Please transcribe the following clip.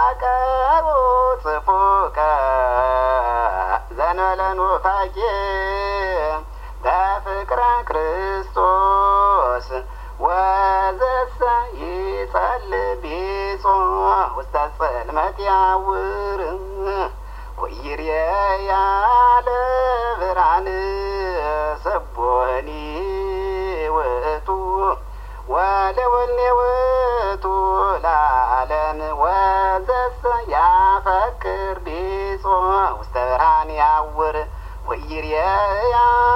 ያቀሩ ጽፉከ ዘንበለኑ ፋቄ በፍቅረ ክርስቶስ ወዘሰ ይጸልይ ቢጾ ውስተ ጽልመት ያውር ወይርያ ለብርሃን ሰቦኒ ውእቱ ወለወልኔ ውእቱ ለዓለም ወዘሰ ያፈቅር ቢጾ ውስተ ብርሃን ያውር ወይርያ